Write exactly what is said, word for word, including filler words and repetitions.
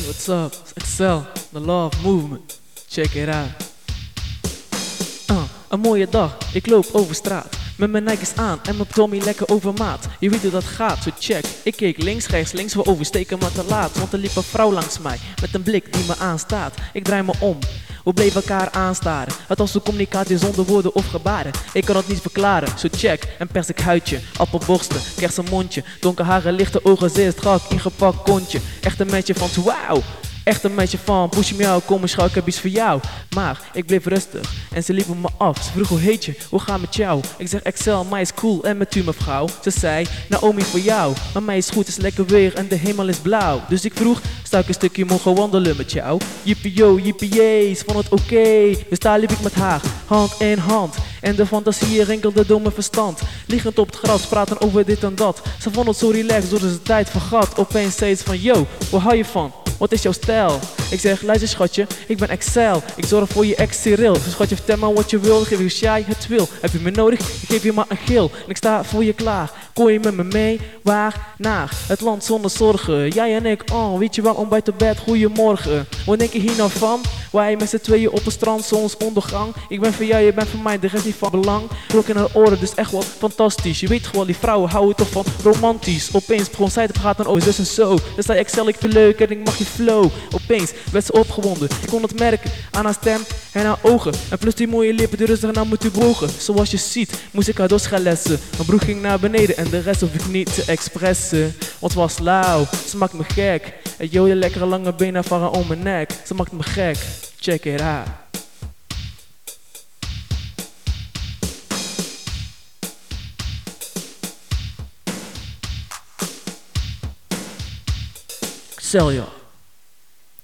What's up? It's Excel, the Love Movement. Check it out. Uh, een mooie dag, ik loop over straat. Met mijn Nike's aan en mijn Tommy lekker over maat. Je weet hoe dat gaat, zo check. Ik keek links, rechts, links, we oversteken maar te laat. Want er liep een vrouw langs mij, met een blik die me aanstaat. Ik draai me om, we bleven elkaar aanstaren. Het was een communicatie zonder woorden of gebaren. Ik kan het niet verklaren, zo check. Een persik huidje, appelborsten, kersenmondje. Donker haren, lichte ogen, zeer strak, ingepakt kontje. Echt een meisje van wauw. Echt een meisje van push me out, kom eens gauw, ik heb iets voor jou. Maar ik bleef rustig en ze liepen me af. Ze vroeg hoe heet je, hoe gaat met jou? Ik zeg Excel, mij is cool en met u mevrouw. Ze zei Naomi voor jou, maar mij is goed, het is lekker weer en de hemel is blauw. Dus ik vroeg, sta ik een stukje mogen wandelen met jou? Jippie yo, jippie jee, ze vond het oké okay. Dus daar liep ik met haar, hand in hand. En de fantasie rinkelde door mijn verstand. Liggend op het gras, praten over dit en dat. Ze vond het zo relaxed, doordat ze de tijd vergat. Opeens zei ze van yo, waar hou je van? Wat is jouw stijl? Ik zeg, luister schatje, ik ben Excel. Ik zorg voor je ex Cyril. Dus schatje, vertel me wat je wil, geef je als jij het wil. Heb je me nodig? Ik geef je maar een geel. En ik sta voor je klaar. Kom je met me mee? Waar? Naar het land zonder zorgen. Jij en ik, oh, weet je wel, ontbijt op bed, goeiemorgen. Wat denk je hier nou van? Wij met z'n tweeën op het strand, zonsondergang. Ik ben voor jou, je bent voor mij, de rest niet van belang. Klok in haar oren, dus echt wel fantastisch. Je weet gewoon, die vrouwen houden toch van romantisch. Opeens begon zij te praten over zus en zo. Dan zei Excel, ik vind leuk en ik mag je flow. Opeens werd ze opgewonden. Ik kon het merken aan haar stem en haar ogen. En plus die mooie lippen, die rustig naar me toe bogen. Zoals je ziet, moest ik haar dos gaan lessen. Mijn broek ging naar beneden en de rest hoef ik niet te expressen. Want het was lauw, ze maakt me gek. En joh, je lekkere lange benen van haar om mijn nek. Ze maakt me gek, check it out. Excel, joh.